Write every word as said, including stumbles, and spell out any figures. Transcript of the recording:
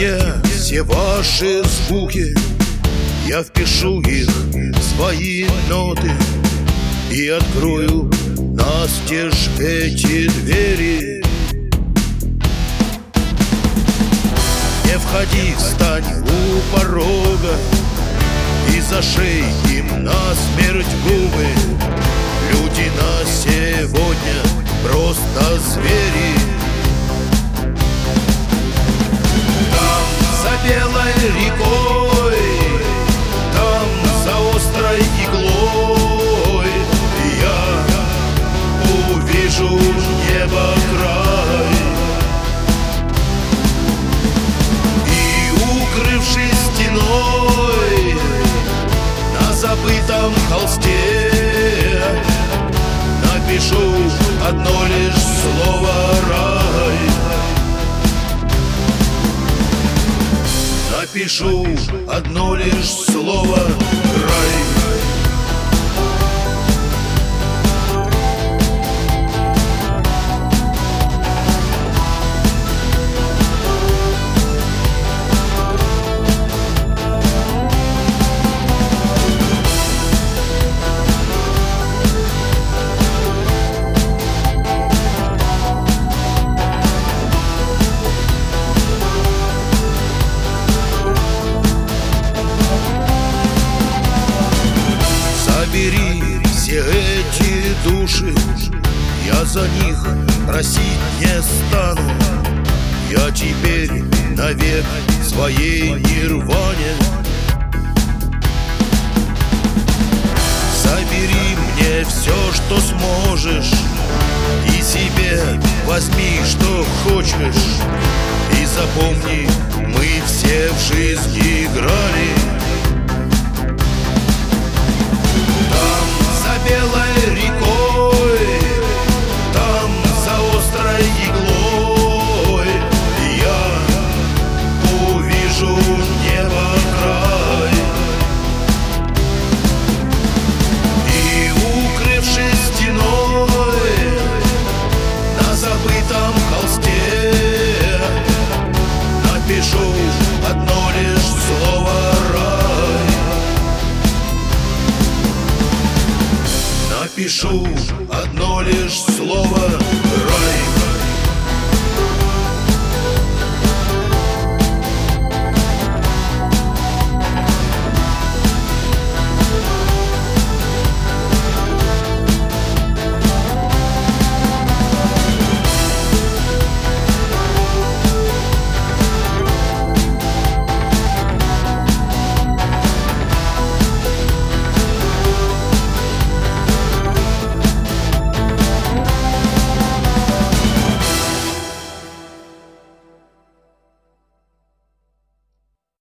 мне все ваши звуки, я впишу их в свои ноты и открою настежь эти двери. Не входи, встань у порога и зашей им насмерть губы. Люди на сегодня просто звери. Там за белой рекой, там за острой иглой я увижу небо край. И укрывшись стеной на забытом холсте, напишу одно лишь слово «рай». Напишу одно лишь слово «рай». Забери все эти души, я за них просить не стану. Я теперь навек в своей нирване. Забери мне все, что сможешь, и себе возьми, что хочешь. И запомни, мы все в жизни играли. Белой рекой, там за острой иглой я увижу небо край. И укрывшись стеной на забытом холсте, напишу одно лишь слово «рай». Напишу одно лишь слово